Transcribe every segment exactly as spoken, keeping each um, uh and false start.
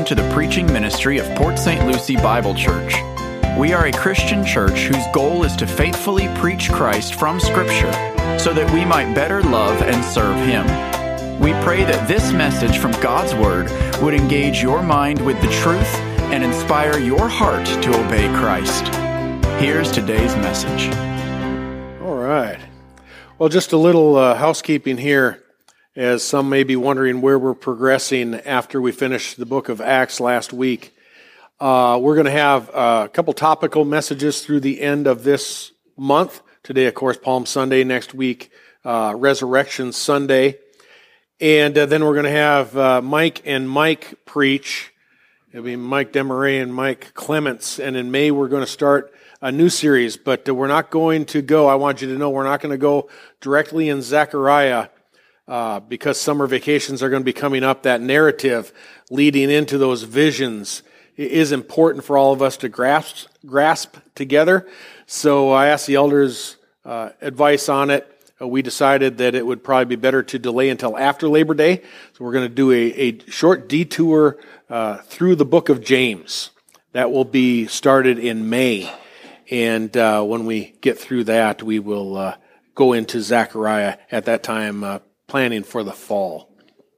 welcome to the preaching ministry of Port Saint Lucie Bible Church. We are a Christian church whose goal is to faithfully preach Christ from Scripture so that we might better love and serve Him. We pray that this message from God's Word would engage your mind with the truth and inspire your heart to obey Christ. Here's today's message. All right. Well, just a little uh, housekeeping here, as some may be wondering where we're progressing after we finished the book of Acts last week. Uh, we're going to have a couple topical messages through the end of this month. Today, of course, Palm Sunday. Next week, uh, Resurrection Sunday. And uh, then we're going to have uh, Mike and Mike preach. It'll be Mike Demaray and Mike Clements. And in May, we're going to start a new series. But uh, we're not going to go, I want you to know, we're not going to go directly in Zechariah. Uh, because summer vacations are going to be coming up, that narrative leading into those visions is important for all of us to grasp grasp together. So I asked the elders' uh, advice on it. Uh, we decided that it would probably be better to delay until after Labor Day. So we're going to do a, a short detour uh, through the book of James. That will be started in May. And uh, when we get through that, we will uh, go into Zechariah at that time, uh, planning for the fall.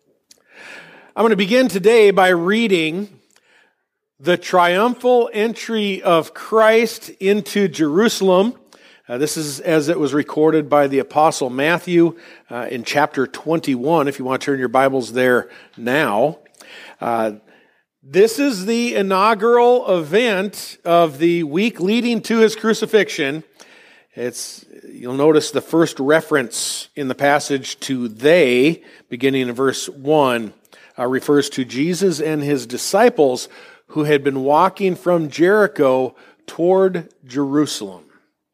I'm going to begin today by reading the triumphal entry of Christ into Jerusalem. Uh, this is as it was recorded by the Apostle Matthew uh, in chapter twenty-one, if you want to turn your Bibles there now. Uh, this is the inaugural event of the week leading to his crucifixion. It's, you'll notice the first reference in the passage to they, beginning in verse one, uh, refers to Jesus and his disciples who had been walking from Jericho toward Jerusalem.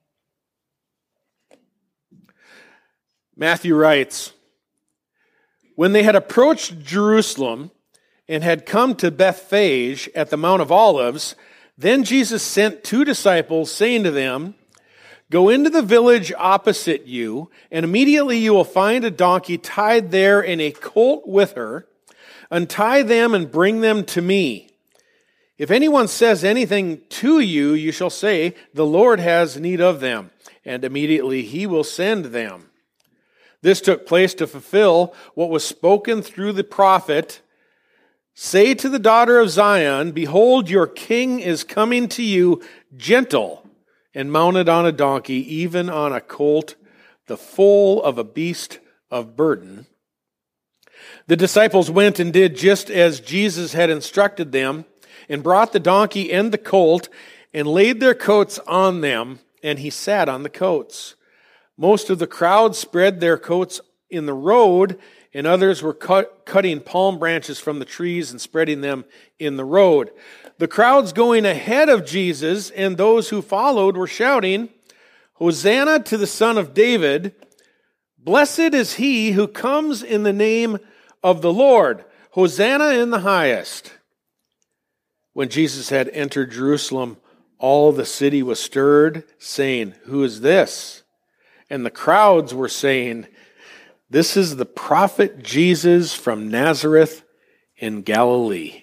Matthew writes, "When they had approached Jerusalem and had come to Bethphage at the Mount of Olives, then Jesus sent two disciples, saying to them, 'Go into the village opposite you, and immediately you will find a donkey tied there and a colt with her. Untie them and bring them to me. If anyone says anything to you, you shall say, the Lord has need of them, and immediately he will send them.' This took place to fulfill what was spoken through the prophet. 'Say to the daughter of Zion, behold, your king is coming to you, gentle, and mounted on a donkey, even on a colt, the foal of a beast of burden.' The disciples went and did just as Jesus had instructed them, and brought the donkey and the colt, and laid their coats on them, and he sat on the coats. Most of the crowd spread their coats in the road, and others were cut, cutting palm branches from the trees and spreading them in the road. The crowds going ahead of Jesus and those who followed were shouting, 'Hosanna to the Son of David! Blessed is he who comes in the name of the Lord! Hosanna in the highest!' When Jesus had entered Jerusalem, all the city was stirred, saying, 'Who is this?' And the crowds were saying, 'This is the prophet Jesus from Nazareth in Galilee.'"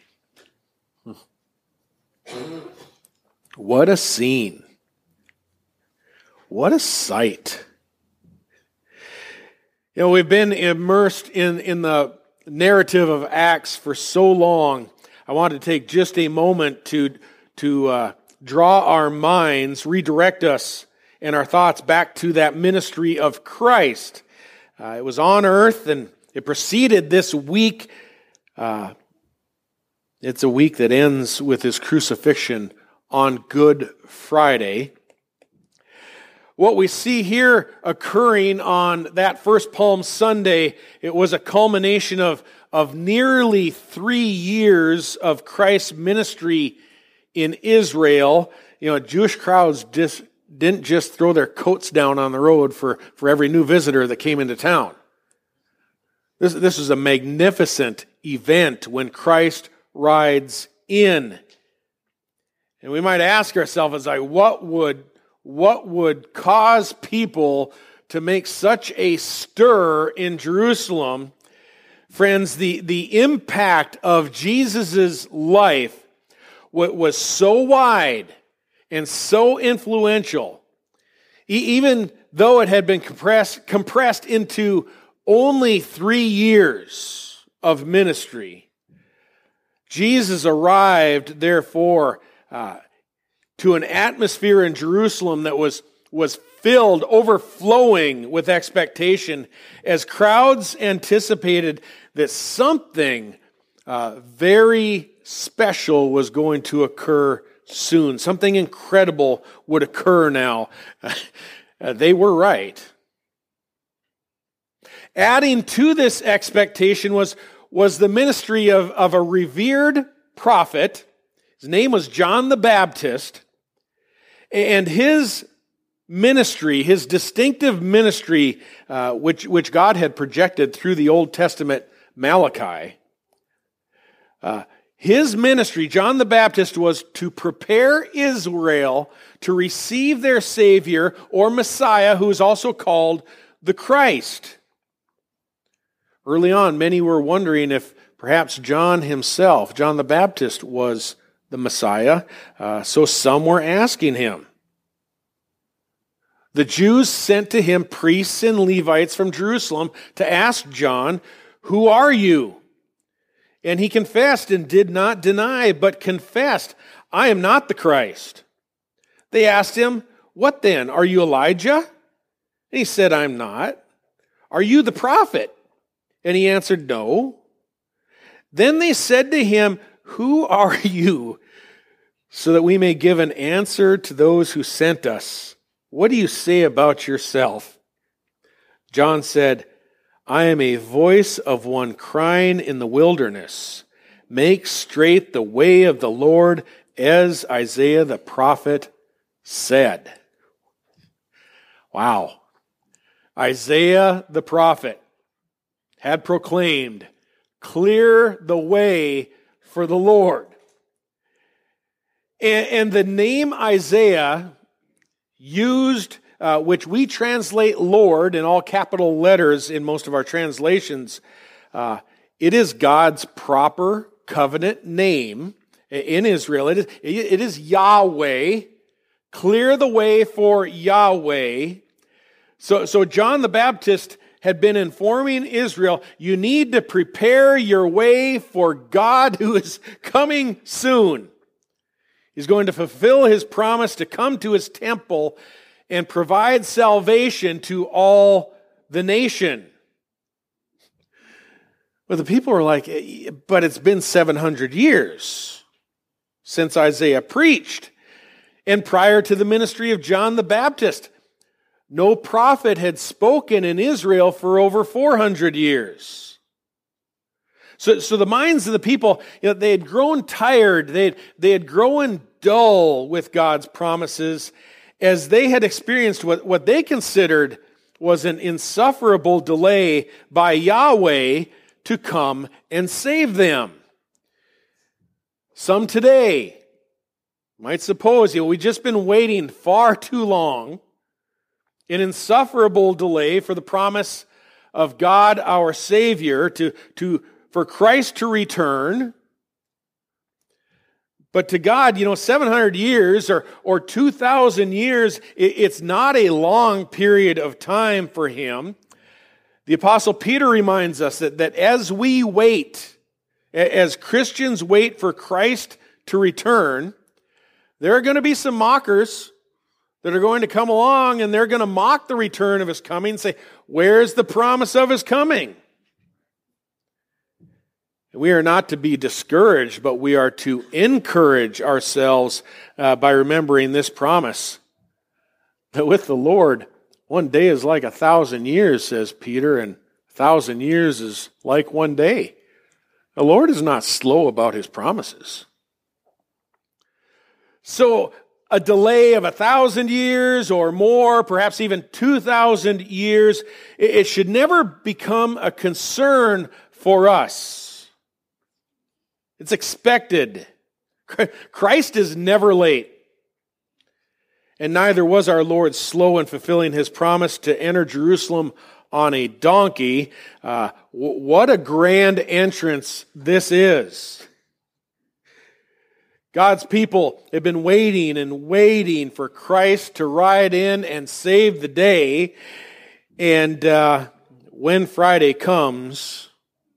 What a scene. What a sight. You know, we've been immersed in, in the narrative of Acts for so long. I want to take just a moment to, to uh, draw our minds, redirect us and our thoughts back to that ministry of Christ. Uh, it was on earth, and it preceded this week. Uh, it's a week that ends with his crucifixion on Good Friday. What we see here occurring on that first Palm Sunday, it was a culmination of, of nearly three years of Christ's ministry in Israel. You know, Jewish crowds just didn't just throw their coats down on the road for, for every new visitor that came into town. This, this is a magnificent event when Christ rides in. And we might ask ourselves, as I, what would, what would cause people to make such a stir in Jerusalem Friends, the, the impact of Jesus' life was so wide and so influential, even though it had been compressed, compressed into only three years of ministry. Jesus arrived, therefore, uh, to an atmosphere in Jerusalem that was, was filled, overflowing with expectation, as crowds anticipated that something uh, very special was going to occur soon. Something incredible would occur now. Uh, they were right. Adding to this expectation was, was the ministry of, of a revered prophet. His name was John the Baptist. And his ministry, his distinctive ministry, uh, which, which God had projected through the Old Testament Malachi, uh, his ministry, John the Baptist, was to prepare Israel to receive their Savior, or Messiah, who is also called the Christ. Early on, many were wondering if perhaps John himself, John the Baptist, was the Messiah, uh, so some were asking him. The Jews sent to him priests and Levites from Jerusalem to ask John, "Who are you?" And he confessed and did not deny, but confessed, "I am not the Christ." They asked him, "What then? Are you Elijah?" And he said, "I'm not." "Are you the prophet?" And he answered, "No." Then they said to him, "Who are you? So that we may give an answer to those who sent us. What do you say about yourself?" John said, "I am a voice of one crying in the wilderness, 'Make straight the way of the Lord,' as Isaiah the prophet said." Wow. Isaiah the prophet had proclaimed, "Clear the way for the Lord." And, and the name Isaiah used, uh, which we translate Lord in all capital letters in most of our translations, uh, it is God's proper covenant name in Israel. It is, it is Yahweh. Clear the way for Yahweh. So, so John the Baptist had been informing Israel, you need to prepare your way for God who is coming soon. He's going to fulfill his promise to come to his temple and provide salvation to all the nation. But the people were like, but it's been seven hundred years since Isaiah preached. And prior to the ministry of John the Baptist, no prophet had spoken in Israel for over four hundred years. So, so the minds of the people, you know, they had grown tired. They, they had grown dull with God's promises as they had experienced what, what they considered was an insufferable delay by Yahweh to come and save them. Some today might suppose, you know, we've just been waiting far too long, an insufferable delay for the promise of God our Savior to, to for Christ to return. But to God, you know, seven hundred years or, or two thousand years, it's not a long period of time for him. The Apostle Peter reminds us that, that as we wait, as Christians wait for Christ to return, there are going to be some mockers that are going to come along and they're going to mock the return of his coming and say, where's the promise of his coming? We are not to be discouraged, but we are to encourage ourselves uh, by remembering this promise. That with the Lord, one day is like a thousand years, says Peter, and a thousand years is like one day. The Lord is not slow about his promises. So a delay of a thousand years or more, perhaps even two thousand years, it should never become a concern for us. It's expected. Christ is never late. And neither was our Lord slow in fulfilling his promise to enter Jerusalem on a donkey. Uh, w- what a grand entrance this is. God's people have been waiting and waiting for Christ to ride in and save the day. And uh, when Friday comes,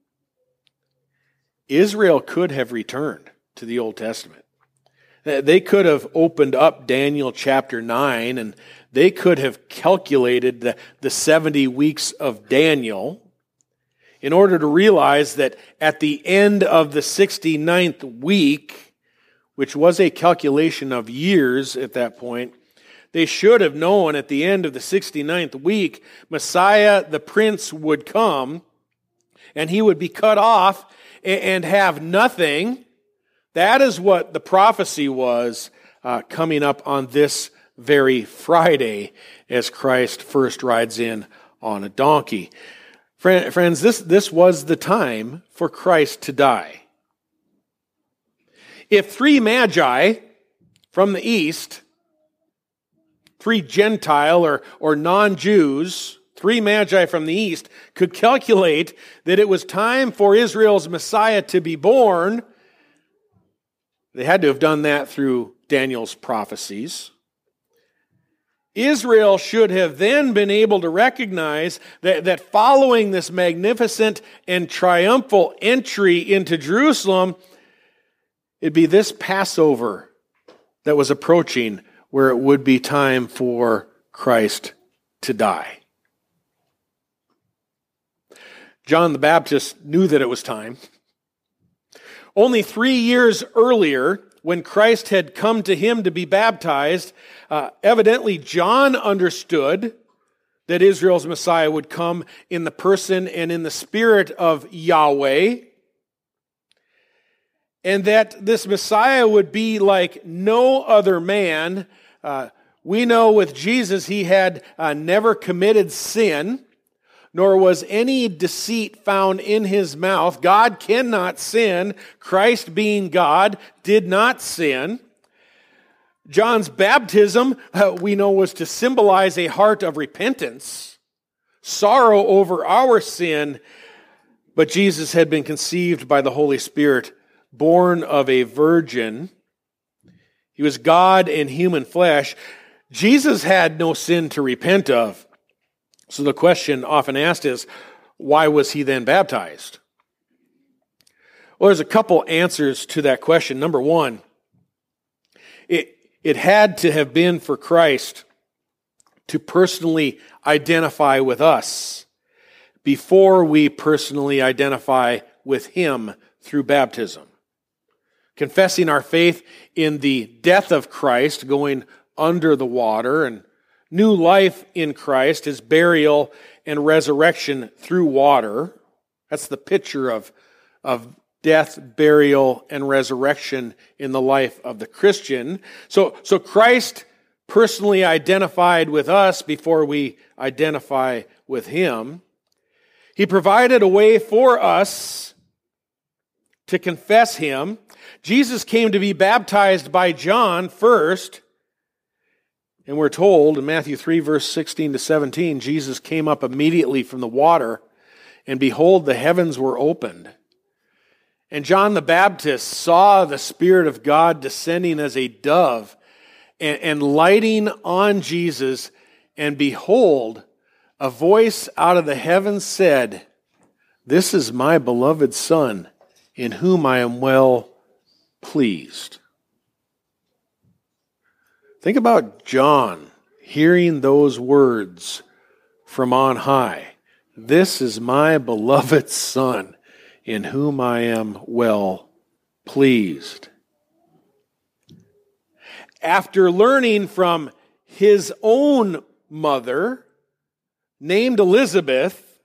Israel could have returned to the Old Testament. They could have opened up Daniel chapter nine, and they could have calculated the, the seventy weeks of Daniel in order to realize that at the end of the sixty-ninth week, which was a calculation of years at that point, they should have known at the end of the sixty-ninth week, Messiah the Prince would come, and he would be cut off and have nothing. That is what the prophecy was uh, coming up on this very Friday as Christ first rides in on a donkey. Friends, this, this was the time for Christ to die. If three magi from the east, three Gentile or, or non-Jews, three magi from the east, could calculate that it was time for Israel's Messiah to be born, they had to have done that through Daniel's prophecies. Israel should have then been able to recognize that, that following this magnificent and triumphal entry into Jerusalem, it'd be this Passover that was approaching where it would be time for Christ to die. John the Baptist knew that it was time. Only three years earlier, when Christ had come to him to be baptized, uh, evidently John understood that Israel's Messiah would come in the person and in the spirit of Yahweh, and that this Messiah would be like no other man. Uh, we know with Jesus he had uh, never committed sin, nor was any deceit found in his mouth. God cannot sin. Christ, being God, did not sin. John's baptism, uh, we know, was to symbolize a heart of repentance, sorrow over our sin. But Jesus had been conceived by the Holy Spirit, born of a virgin. He was God in human flesh. Jesus had no sin to repent of. So the question often asked is, why was he then baptized? Well, there's a couple answers to that question. Number one, it, it had to have been for Christ to personally identify with us before we personally identify with him through baptism. Confessing our faith in the death of Christ, going under the water, and new life in Christ, his burial and resurrection through water. That's the picture of, of death, burial, and resurrection in the life of the Christian. So, so Christ personally identified with us before we identify with him. He provided a way for us to confess him. Jesus came to be baptized by John first. And we're told in Matthew three, verse sixteen to seventeen, Jesus came up immediately from the water, and behold, the heavens were opened. And John the Baptist saw the Spirit of God descending as a dove and, and lighting on Jesus. And behold, a voice out of the heavens said, "This is my beloved Son, in whom I am well pleased." Think about John hearing those words from on high. "This is my beloved Son, in whom I am well pleased." After learning from his own mother, named Elizabeth,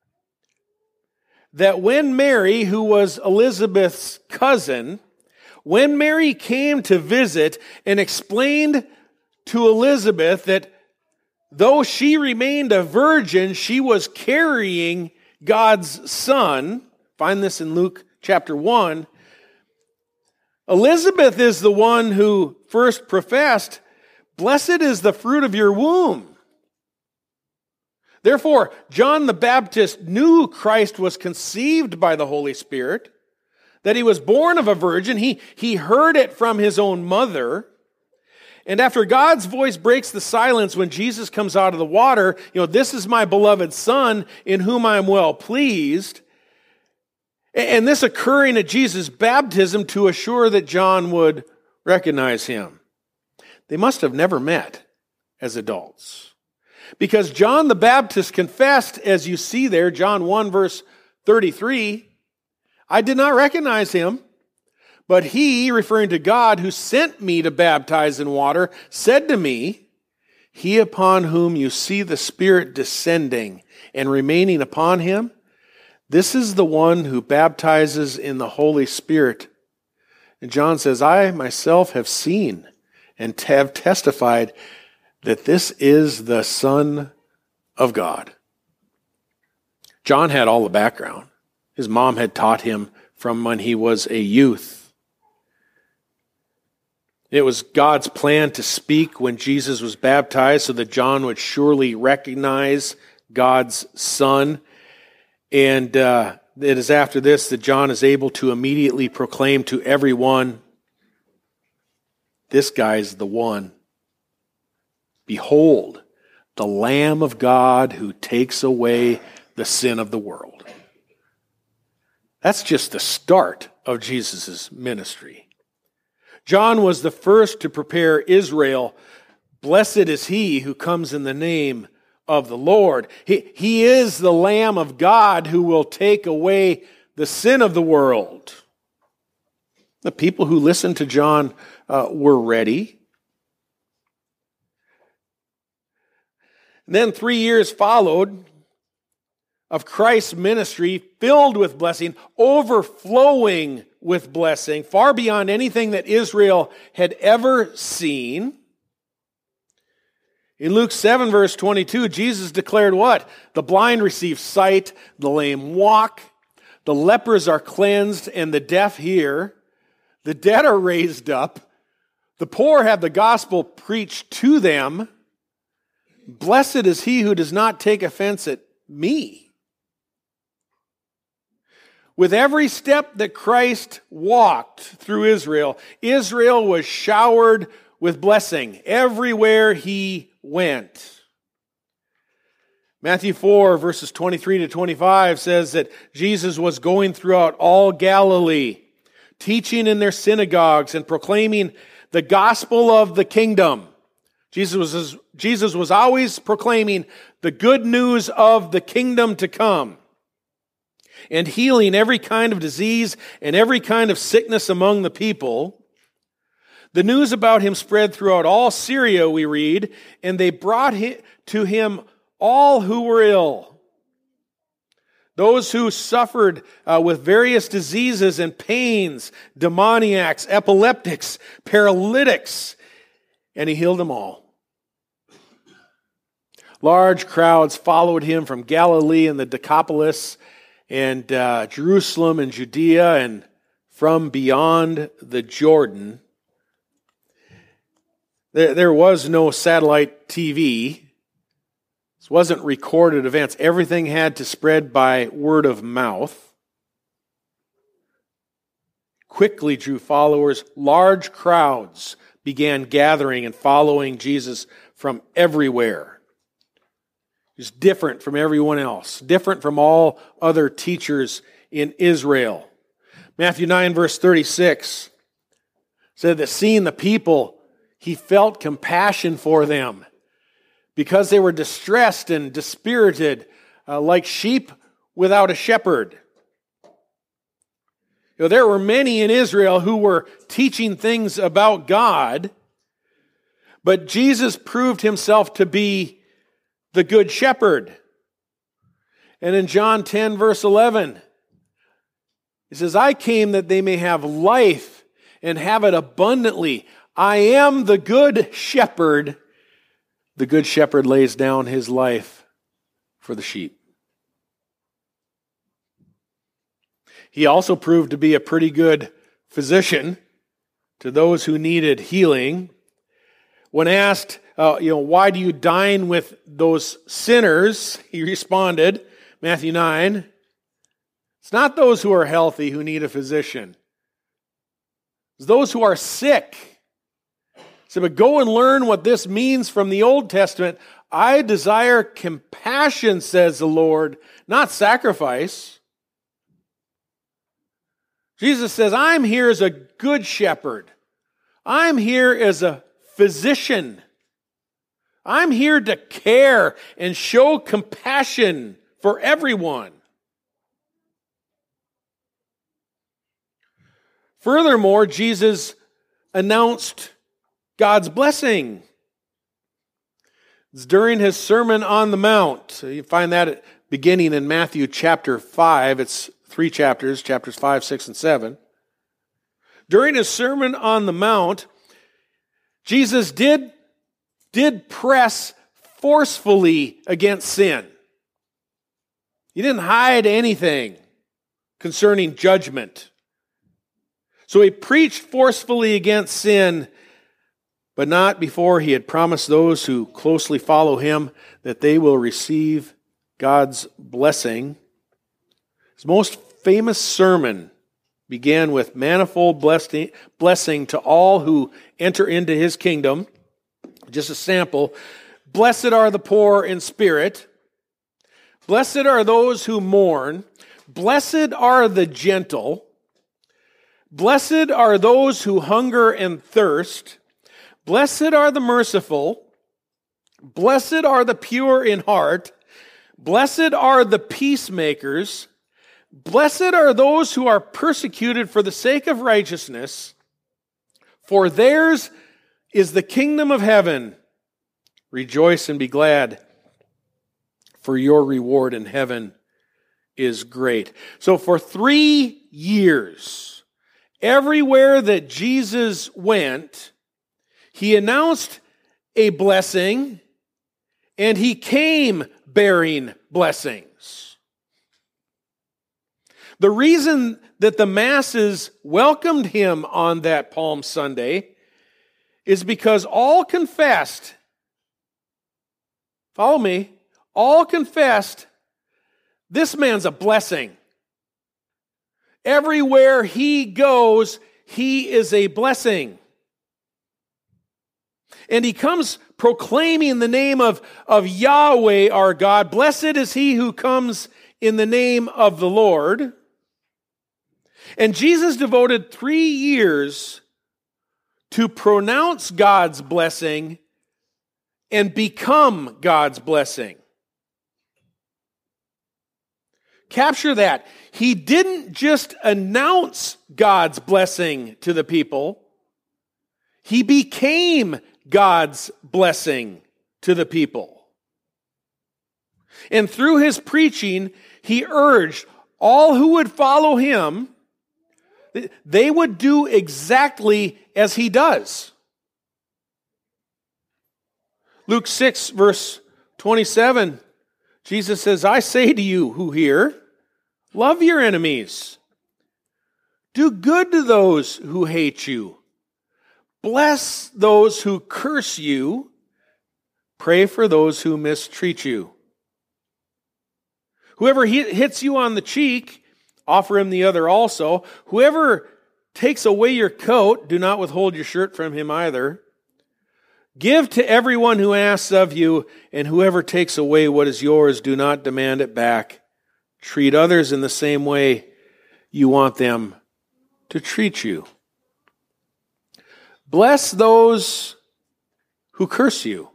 that when Mary, who was Elizabeth's cousin, when Mary came to visit and explained to Elizabeth that though she remained a virgin, she was carrying God's Son, find this in Luke chapter one, Elizabeth is the one who first professed, "Blessed is the fruit of your womb." Therefore, John the Baptist knew Christ was conceived by the Holy Spirit, that he was born of a virgin. He, he heard it from his own mother. And after God's voice breaks the silence when Jesus comes out of the water, you know, this is my beloved Son in whom I am well pleased. And this occurring at Jesus' baptism to assure that John would recognize him. They must have never met as adults. Because John the Baptist confessed, as you see there, John one verse thirty-three, I did not recognize him, but he, referring to God who sent me to baptize in water, said to me, he upon whom you see the Spirit descending and remaining upon him, this is the one who baptizes in the Holy Spirit. And John says, I myself have seen and have testified that this is the Son of God. John had all the background. His mom had taught him from when he was a youth. It was God's plan to speak when Jesus was baptized so that John would surely recognize God's Son. And uh, it is after this that John is able to immediately proclaim to everyone, this guy's the one. Behold, the Lamb of God who takes away the sin of the world. That's just the start of Jesus' ministry. John was the first to prepare Israel. Blessed is he who comes in the name of the Lord. He, he is the Lamb of God who will take away the sin of the world. The people who listened to John uh, were ready. And then three years followed of Christ's ministry filled with blessing, overflowing with blessing, far beyond anything that Israel had ever seen. In Luke seven, verse twenty-two, Jesus declared what? The blind receive sight, the lame walk, the lepers are cleansed, and the deaf hear. The dead are raised up. The poor have the gospel preached to them. Blessed is he who does not take offense at me. With every step that Christ walked through Israel, Israel was showered with blessing everywhere he went. Matthew four, verses twenty-three to twenty-five says that Jesus was going throughout all Galilee, teaching in their synagogues and proclaiming the gospel of the kingdom. Jesus was, Jesus was always proclaiming the good news of the kingdom to come, and healing every kind of disease and every kind of sickness among the people. The news about him spread throughout all Syria, we read, and they brought to him all who were ill, those who suffered uh, with various diseases and pains, demoniacs, epileptics, paralytics, and he healed them all. Large crowds followed him from Galilee and the Decapolis, and uh, Jerusalem and Judea, and from beyond the Jordan. There, there was no satellite T V. This wasn't recorded events. Everything had to spread by word of mouth. Quickly drew followers. Large crowds began gathering and following Jesus from everywhere. He was different from everyone else, different from all other teachers in Israel. Matthew nine, verse thirty-six said that seeing the people, he felt compassion for them because they were distressed and dispirited, uh, like sheep without a shepherd. You know, there were many in Israel who were teaching things about God, but Jesus proved himself to be the good shepherd. And in John ten, verse eleven, he says, I came that they may have life and have it abundantly. I am the good shepherd. The good shepherd lays down his life for the sheep. He also proved to be a pretty good physician to those who needed healing. When asked, uh, you know, why do you dine with those sinners? He responded, Matthew nine, it's not those who are healthy who need a physician. It's those who are sick. So, but go and learn what this means from the Old Testament. I desire compassion, says the Lord, not sacrifice. Jesus says, I'm here as a good shepherd. I'm here as a physician. I'm here to care and show compassion for everyone. Furthermore, Jesus announced God's blessing. It's during his Sermon on the Mount. So you find that beginning in Matthew chapter five. It's three chapters, chapters five, six, and seven. During his Sermon on the Mount, Jesus did, did press forcefully against sin. He didn't hide anything concerning judgment. So he preached forcefully against sin, but not before he had promised those who closely follow him that they will receive God's blessing. His most famous sermon began with manifold blessing, blessing to all who enter into his kingdom. Just a sample. Blessed are the poor in spirit. Blessed are those who mourn. Blessed are the gentle. Blessed are those who hunger and thirst. Blessed are the merciful. Blessed are the pure in heart. Blessed are the peacemakers. Blessed are those who are persecuted for the sake of righteousness, for theirs is the kingdom of heaven. Rejoice and be glad, for your reward in heaven is great. So for three years, everywhere that Jesus went, he announced a blessing, and he came bearing blessings. The reason that the masses welcomed him on that Palm Sunday is because all confessed, follow me, all confessed, this man's a blessing. Everywhere he goes, he is a blessing. And he comes proclaiming the name of, of Yahweh our God. Blessed is he who comes in the name of the Lord. And Jesus devoted three years to pronounce God's blessing and become God's blessing. Capture that. He didn't just announce God's blessing to the people. He became God's blessing to the people. And through his preaching, he urged all who would follow him, they would do exactly as he does. Luke six, verse twenty-seven, Jesus says, I say to you who hear, love your enemies. Do good to those who hate you. Bless those who curse you. Pray for those who mistreat you. Whoever hits you on the cheek, offer him the other also. Whoever takes away your coat, do not withhold your shirt from him either. Give to everyone who asks of you, and whoever takes away what is yours, do not demand it back. Treat others in the same way you want them to treat you. Bless those who curse you.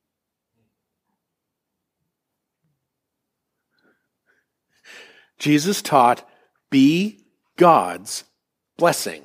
Jesus taught, be God's blessing.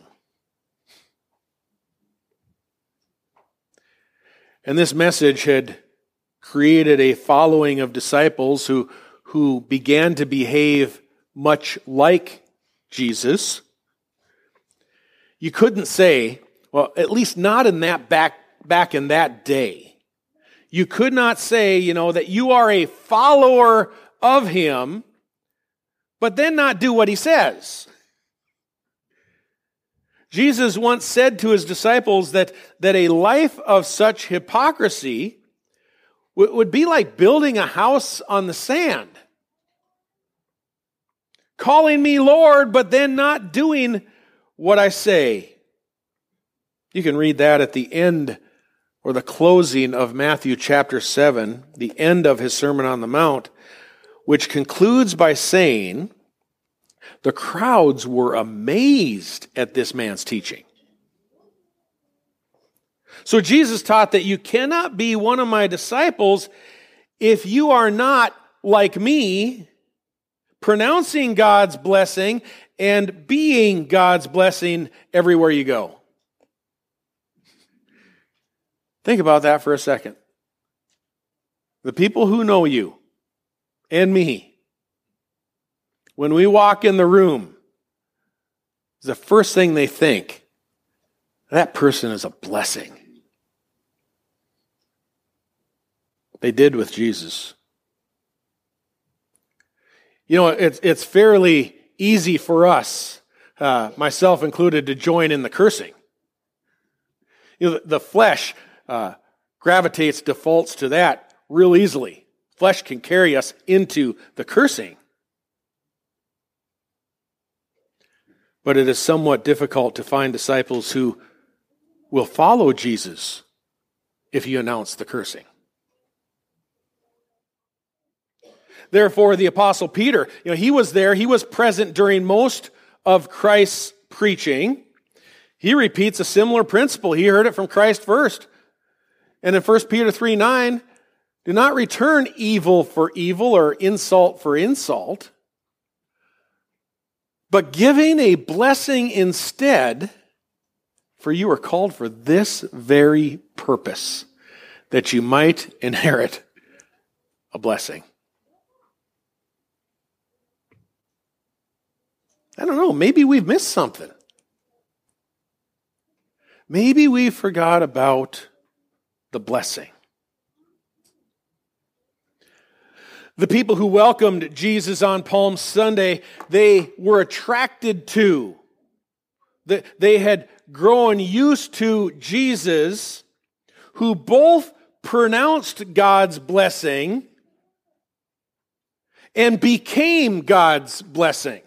And this message had created a following of disciples who, who began to behave much like Jesus. You couldn't say, well, at least not in that back, back in that day. You could not say, you know, that you are a follower of him, but then not do what he says. Jesus once said to his disciples that, that a life of such hypocrisy w- would be like building a house on the sand. Calling me Lord, but then not doing what I say. You can read that at the end or the closing of Matthew chapter seven, the end of his Sermon on the Mount, which concludes by saying, the crowds were amazed at this man's teaching. So Jesus taught that you cannot be one of my disciples if you are not like me, pronouncing God's blessing and being God's blessing everywhere you go. Think about that for a second. The people who know you and me, when we walk in the room, the first thing they think, that person is a blessing. They did with Jesus. You know, it's, it's fairly easy for us, uh, myself included, to join in the cursing. You know, the, the flesh uh, gravitates, defaults to that real easily. Flesh can carry us into the cursing. But it is somewhat difficult to find disciples who will follow Jesus if you announce the cursing. Therefore, the Apostle Peter, you know, he was there, he was present during most of Christ's preaching. He repeats a similar principle. He heard it from Christ first. And in First Peter three nine, do not return evil for evil or insult for insult, but giving a blessing instead, for you are called for this very purpose, that you might inherit a blessing. I don't know, maybe we've missed something. Maybe we forgot about the blessing. The people who welcomed Jesus on Palm Sunday, they were attracted to, they had grown used to Jesus, who both pronounced God's blessing and became God's blessing.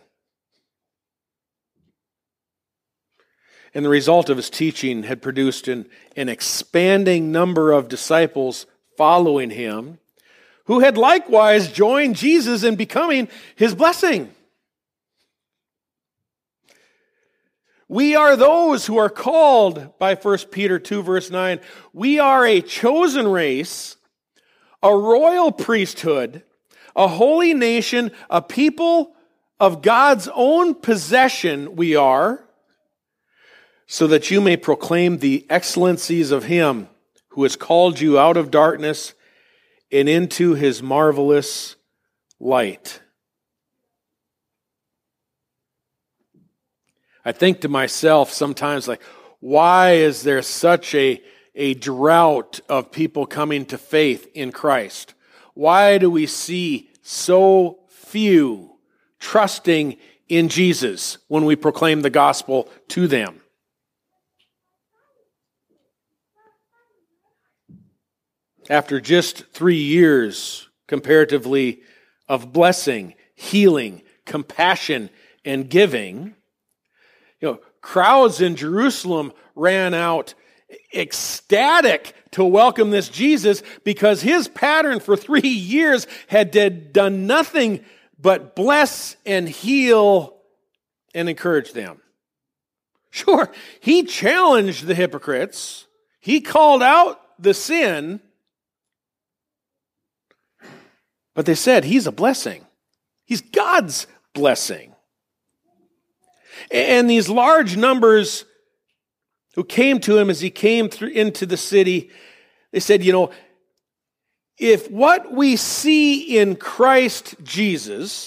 And the result of his teaching had produced an, an expanding number of disciples following him, who had likewise joined Jesus in becoming his blessing. We are those who are called by First Peter two verse nine. We are a chosen race, a royal priesthood, a holy nation, a people of God's own possession we are, so that you may proclaim the excellencies of him who has called you out of darkness and into his marvelous light. I think to myself sometimes, like, why is there such a, a drought of people coming to faith in Christ? Why do we see so few trusting in Jesus when we proclaim the gospel to them? After just three years, comparatively, of blessing, healing, compassion, and giving, you know, crowds in Jerusalem ran out ecstatic to welcome this Jesus because his pattern for three years had done nothing but bless and heal and encourage them. Sure, he challenged the hypocrites. He called out the sin. But they said, he's a blessing. He's God's blessing. And these large numbers who came to him as he came through into the city, they said, you know, if what we see in Christ Jesus,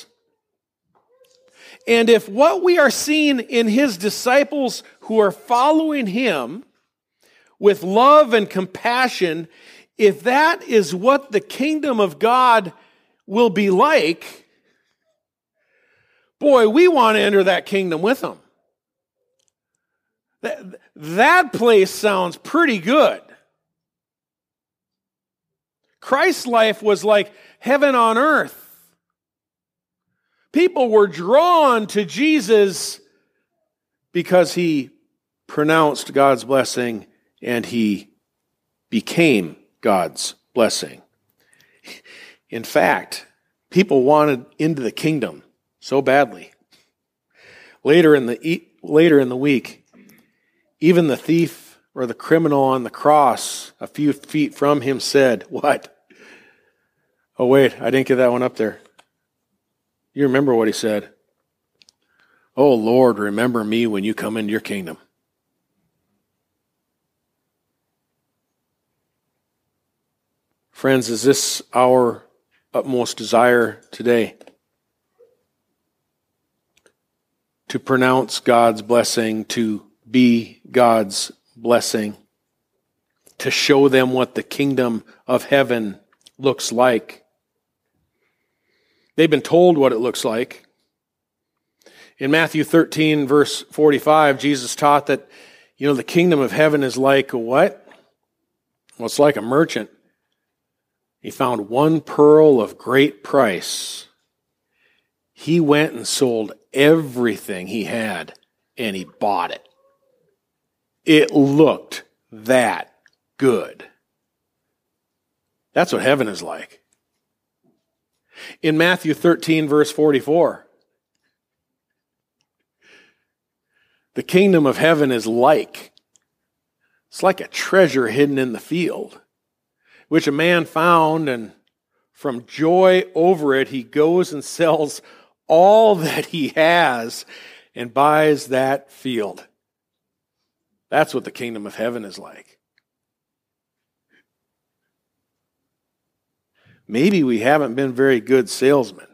and if what we are seeing in his disciples who are following him with love and compassion, if that is what the kingdom of God will be like, boy, we want to enter that kingdom with them. That, that place sounds pretty good. Christ's life was like heaven on earth. People were drawn to Jesus because he pronounced God's blessing and he became God's blessing. In fact, people wanted into the kingdom so badly. Later in the later in the week, even the thief or the criminal on the cross a few feet from him said, "What? Oh wait, I didn't get that one up there." You remember what he said? "Oh Lord, remember me when you come into your kingdom." Friends, is this our utmost desire today? To pronounce God's blessing, to be God's blessing, to show them what the kingdom of heaven looks like. They've been told what it looks like. In Matthew thirteen, verse forty-five, Jesus taught that, you know, the kingdom of heaven is like a what? Well, it's like a merchant. He found one pearl of great price. He went and sold everything he had, and he bought it. It looked that good. That's what heaven is like. In Matthew thirteen, verse forty-four, the kingdom of heaven is like, it's like a treasure hidden in the field, which a man found, and from joy over it, he goes and sells all that he has and buys that field. That's what the kingdom of heaven is like. Maybe we haven't been very good salesmen.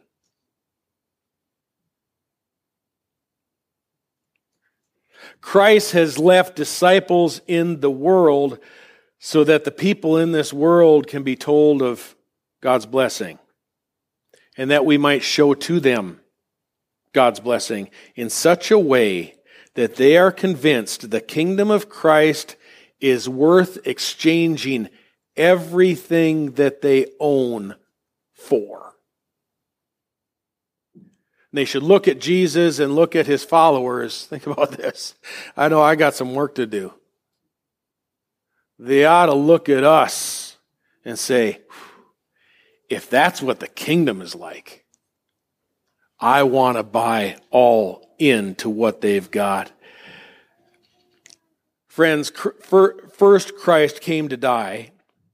Christ has left disciples in the world so that the people in this world can be told of God's blessing, and that we might show to them God's blessing in such a way that they are convinced the kingdom of Christ is worth exchanging everything that they own for. They should look at Jesus and look at his followers. Think about this. I know I got some work to do. They ought to look at us and say, if that's what the kingdom is like, I want to buy all into what they've got. Friends, first Christ came to die.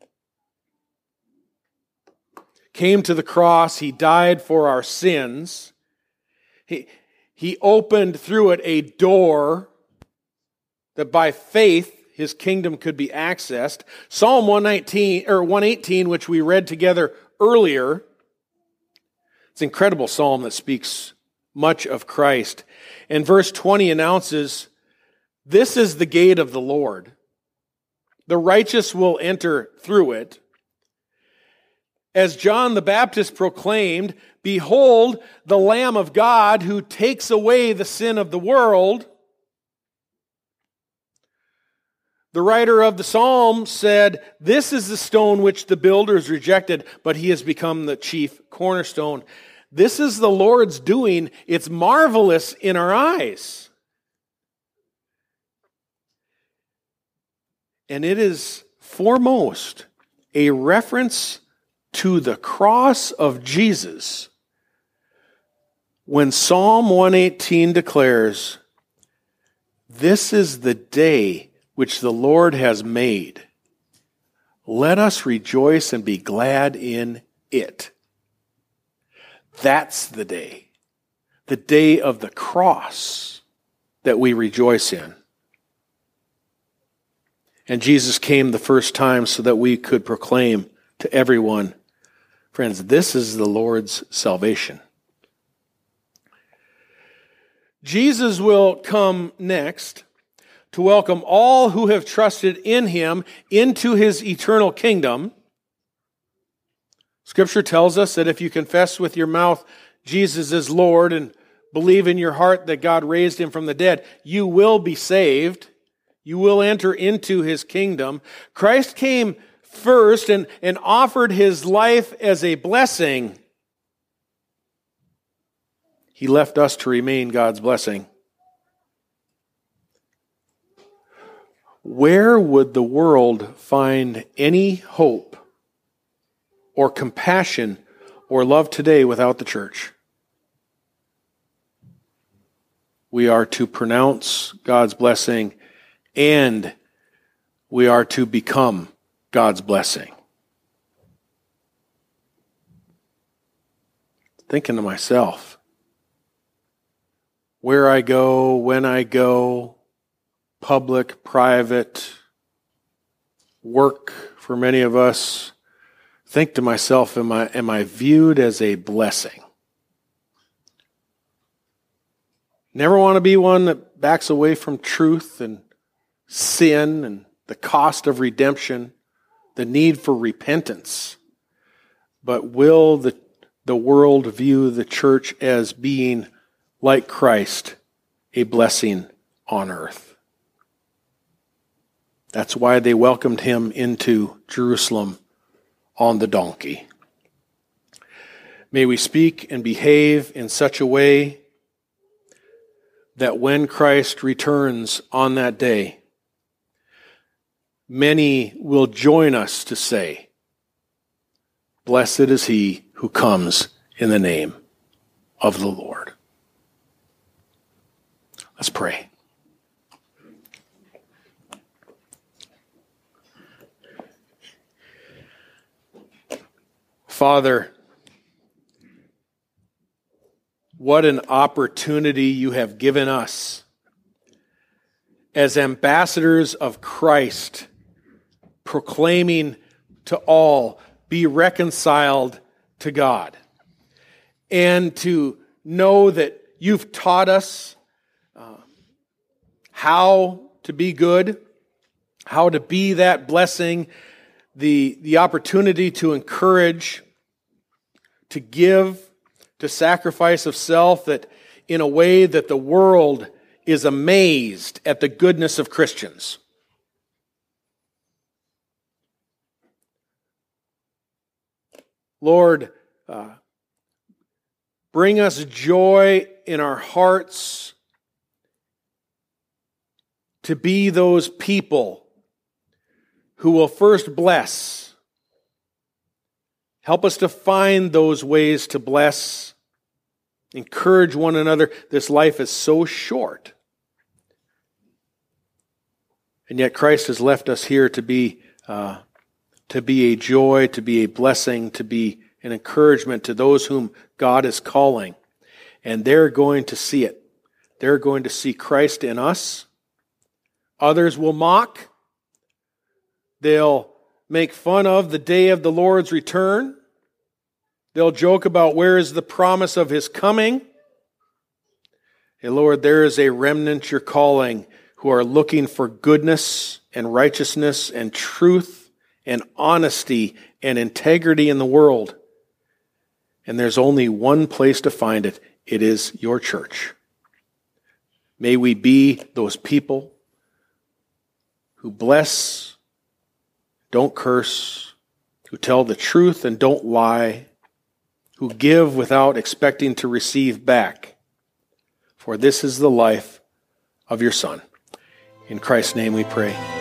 Came to the cross. He died for our sins. He, he opened through it a door that by faith his kingdom could be accessed. Psalm one nineteen or one eighteen, which we read together earlier, it's an incredible psalm that speaks much of Christ. And verse twenty announces, "This is the gate of the Lord. The righteous will enter through it." As John the Baptist proclaimed, "Behold, the Lamb of God who takes away the sin of the world." The writer of the psalm said, "This is the stone which the builders rejected, but he has become the chief cornerstone." This is the Lord's doing. It's marvelous in our eyes. And it is foremost a reference to the cross of Jesus when Psalm one eighteen declares, "This is the day which the Lord has made. Let us rejoice and be glad in it." That's the day, the day of the cross that we rejoice in. And Jesus came the first time so that we could proclaim to everyone, friends, this is the Lord's salvation. Jesus will come next to welcome all who have trusted in him into his eternal kingdom. Scripture tells us that if you confess with your mouth Jesus is Lord and believe in your heart that God raised him from the dead, you will be saved. You will enter into his kingdom. Christ came first and, and offered his life as a blessing. He left us to remain God's blessing. Where would the world find any hope or compassion or love today without the church? We are to pronounce God's blessing, and we are to become God's blessing. Thinking to myself, where I go, when I go, public, private, work for many of us, think to myself, am I, am I viewed as a blessing? Never want to be one that backs away from truth and sin and the cost of redemption, the need for repentance. But will the, the world view the church as being, like Christ, a blessing on earth? That's why they welcomed him into Jerusalem on the donkey. May we speak and behave in such a way that when Christ returns on that day, many will join us to say, "Blessed is he who comes in the name of the Lord." Let's pray. Father, what an opportunity you have given us as ambassadors of Christ, proclaiming to all, be reconciled to God. And to know that you've taught us uh, how to be good, how to be that blessing, the, the opportunity to encourage, to give, to sacrifice of self, that in a way that the world is amazed at the goodness of Christians. Lord, uh, bring us joy in our hearts to be those people who will first bless. Help us to find those ways to bless, encourage one another. This life is so short. And yet Christ has left us here to be uh, to be a joy, to be a blessing, to be an encouragement to those whom God is calling. And they're going to see it. They're going to see Christ in us. Others will mock. They'll make fun of the day of the Lord's return. They'll joke about where is the promise of his coming. And Lord, there is a remnant you're calling who are looking for goodness and righteousness and truth and honesty and integrity in the world. And there's only one place to find it. It is your church. May we be those people who bless, don't curse, who tell the truth and don't lie, who give without expecting to receive back. For this is the life of your Son. In Christ's name we pray.